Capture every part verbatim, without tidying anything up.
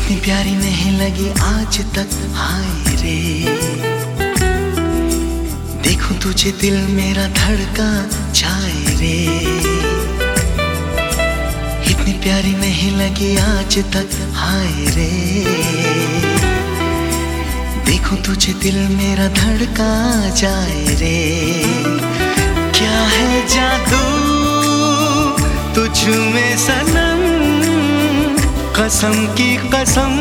इतनी प्यारी नहीं लगी आज तक, हाय रे। देखूं तुझे दिल मेरा धड़का जाए रे। इतनी प्यारी नहीं लगी आज तक, हाय रे। देखूं तुझे दिल मेरा धड़का जाए रे। क्या है जादू तुझ में सनम, कसम की कसम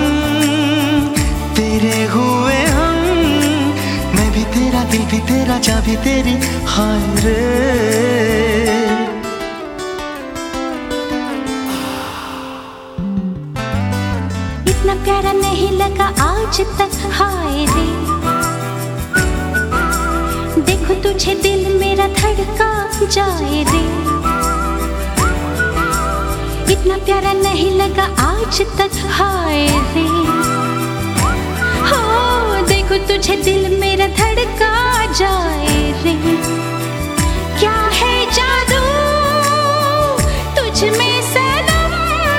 तेरे हुए हम। मैं भी तेरा, दिल भी तेरा, जा भी तेरी, हाय रे। इतना प्यारा नहीं लगा आज तक, हाय रे। देखो तुझे दिल मेरा धड़का जाए रे। इतना प्यारा नहीं लगा आज तक, हाय रे। हो देखो तुझे दिल मेरा धड़का जाए रे। क्या है जादू तुझ में सनम,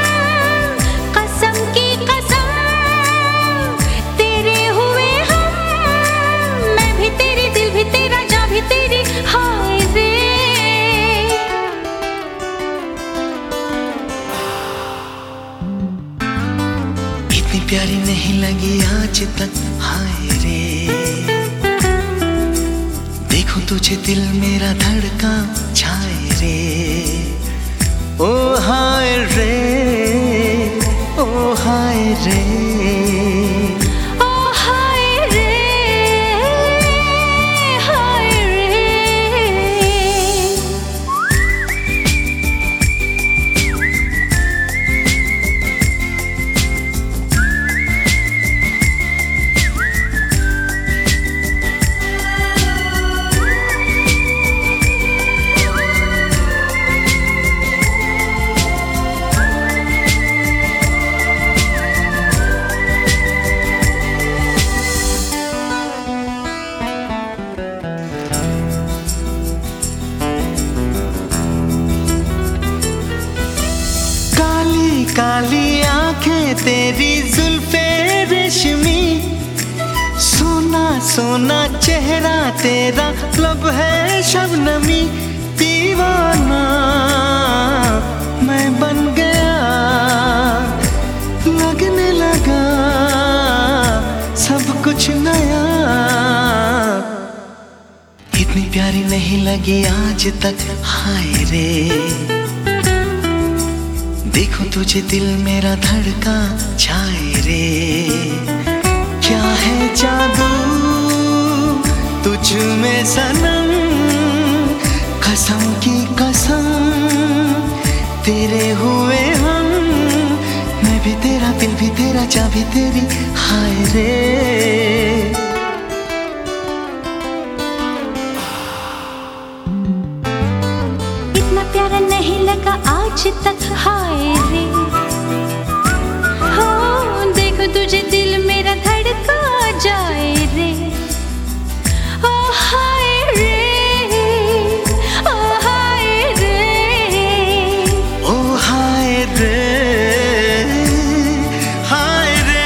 कसम की कसम तेरे हुए हम। मैं भी तेरी, दिल भी तेरा, जा भी तेरी, हाय रे। इतनी प्यारी नहीं लगी आज तक, हाय रे। देखो तुझे दिल मेरा धड़का जाए रे। ओ हाय रे, ओ हाय रे। काली आंखें तेरी जुल्फे रेशमी, सोना सोना चेहरा तेरा, लब है शबनमी। दीवाना मैं बन गया, लगने लगा सब कुछ नया। इतनी प्यारी नहीं लगी आज तक, हाय रे। देखो तुझे दिल मेरा धड़का जाए रे। क्या है जादू तुझ में सनम, कसम की कसम तेरे हुए हम। मैं भी तेरा, दिल भी तेरा, जा भी तेरी, हाय रे। इतना प्यारा नहीं लगा आज तक, हाय रे। हो देखो तुझे दिल मेरा धड़का जाए रे। ओ हाय रे, ओ हाय रे, ओ हाय रे, हाय रे।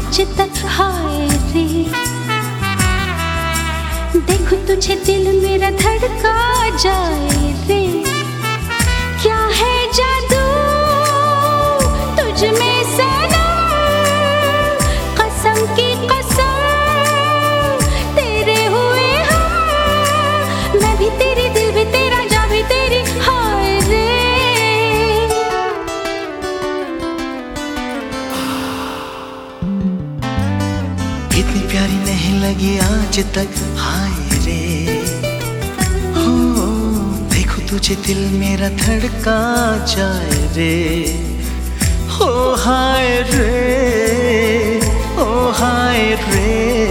आज तक, हाय रे। देखो तुझे दिल मेरा धड़का जाए रे, क्या है जादू तुझ में सनम, कसम की कसम तेरे हुए हम, मैं भी तेरी दिल भी तेरा जा भी तेरी, हाय रे। इतनी प्यारी नहीं लगी आज तक, हाय रे। हो देखो तुझे दिल मेरा धड़का जाए रे, हो हाय रे, ओ हाय रे।